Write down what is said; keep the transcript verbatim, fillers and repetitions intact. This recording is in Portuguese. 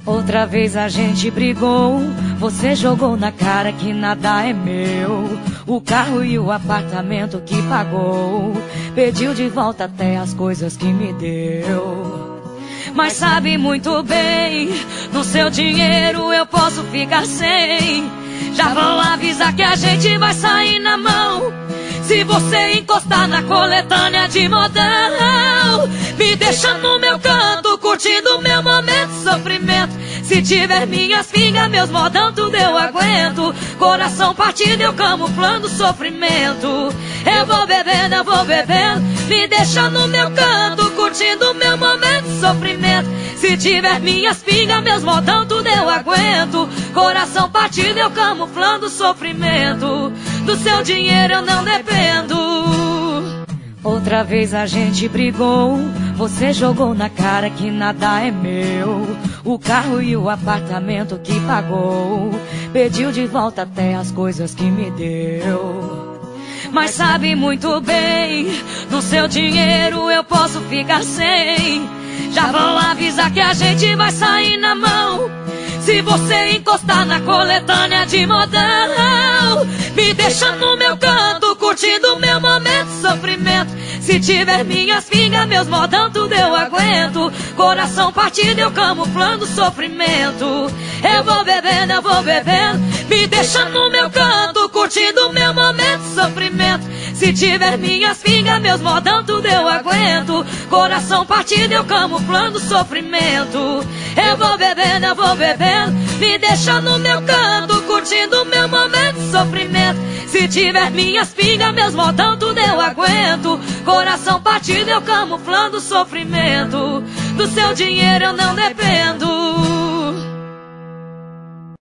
Outra vez a gente brigou, você jogou na cara que nada é meu. O carro e o apartamento que pagou, pediu de volta até as coisas que me deu. Mas sabe muito bem, no seu dinheiro eu posso ficar sem. Já vou avisar que a gente vai sair na mão. Se você encostar na coletânea de modão, me deixa no meu canto, curtindo meu momento de sofrimento. Se tiver minhas pingas, meus modão, tudo eu aguento. Coração partido, eu camuflando sofrimento. Eu vou bebendo, eu vou bebendo, me deixa no meu canto, curtindo meu momento de sofrimento. Se tiver minhas pingas, meus modão, tudo eu aguento. Coração partido, eu camuflando sofrimento. Do seu dinheiro eu não dependo. Outra vez a gente brigou, você jogou na cara que nada é meu. O carro e o apartamento que pagou, pediu de volta até as coisas que me deu. Mas sabe muito bem, no seu dinheiro eu posso ficar sem. Já vou avisar que a gente vai sair na mão. Se você encostar na coletânea de modão, me deixa no meu canto, curtindo meu momento de sofrimento. Se tiver minhas pingas, meus modão, tudo eu aguento. Coração partido, eu camuflando sofrimento. Eu vou bebendo, eu vou bebendo, me deixa no meu canto, curtindo meu momento de sofrimento. Se tiver minhas pingas, meus modão, tudo eu aguento. Coração partido, eu camuflando sofrimento. Eu vou bebendo, eu vou bebendo, me deixa no meu canto, curtindo meu momento de sofrimento. Se tiver minhas pingas, meus modão, tudo eu aguento. Coração partido, eu camuflando sofrimento. Do seu dinheiro eu não dependo.